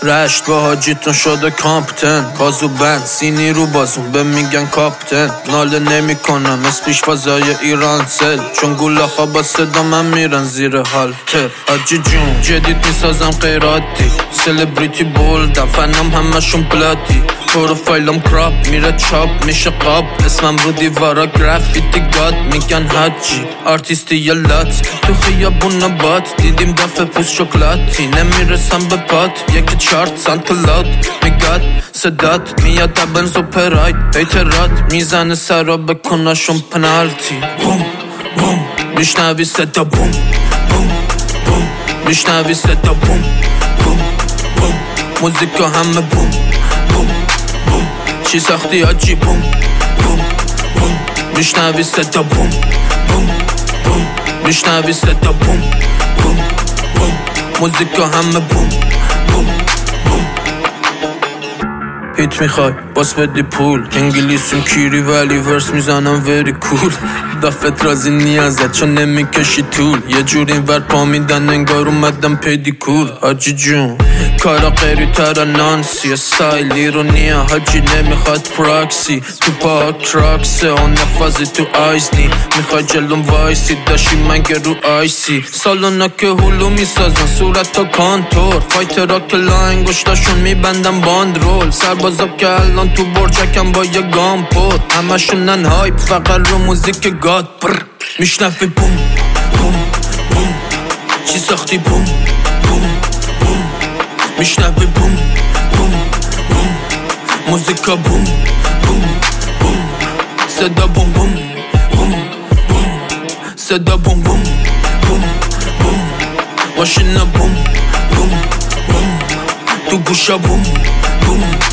رشت با حاجیتون شده کامپتن کازو بند سینی رو بازون به میگن کاپتن ناله نمی کنم از پیش فضای ایران سل چون گولاخا با صدا من میرن زیر حالتر حاجی جون جدید میسازم غیراتی سلبریتی بولدم فنم همشون بلاتی پروفایلم کراپ میره چاپ میشه قاب اسمم رو دیوارا گرافیتی گاد میگن حاجی آرتیستی یا لات تو خیابون بات دیدیم دفعه پوست شکلاتی نمیرسم به پات یکی چارت سانتلات میگاد صدات میاد دبنز و پراید ایترات میزنه سرا بکناشون پنالتی بوم بوم میشنوی صدا بوم بوم بوم میشنوی صدا بوم بوم بوم موزیکا همه بوم بوم بوم چی ساختی آجی بوم بوم بوم میشنوی صدا بوم بوم بوم میشنوی صدا بوم بوم بوم موزیکا همه بوم بوم بوم هیت میخوای باس بدی پول انگلیسیم کیری ولی ورس میزنم وری کول دفت رازی نیازت چون نمیکشی طول یه جور این ور پا میدن انگار اومدم پیدیکور حاجی جون کارا غیری تر نانسی استایلی رو نیا حاجی نمیخواد پراکسی تو پا کراکسه اون نفازی تو آیزنی میخوای جلوم وایسی داشی منگه رو آیسی سالونا که هلو میسازن صورت تا کانتور فایترا که لانگوشتاشون میبندن باند رول سربازا که الان تو برجکم با یه گام پر همشونن هایپ فقط رو موزیک گاد میشنفی بوم بوم بوم چی ساختی بوم بوم بوم میشنفی بوم بوم بوم موزیکا بوم بوم بوم صدا بوم بوم بوم بوم صدا بوم بوم بوم بوم ماشینا بوم بوم بوم تو گوشا بوم بوم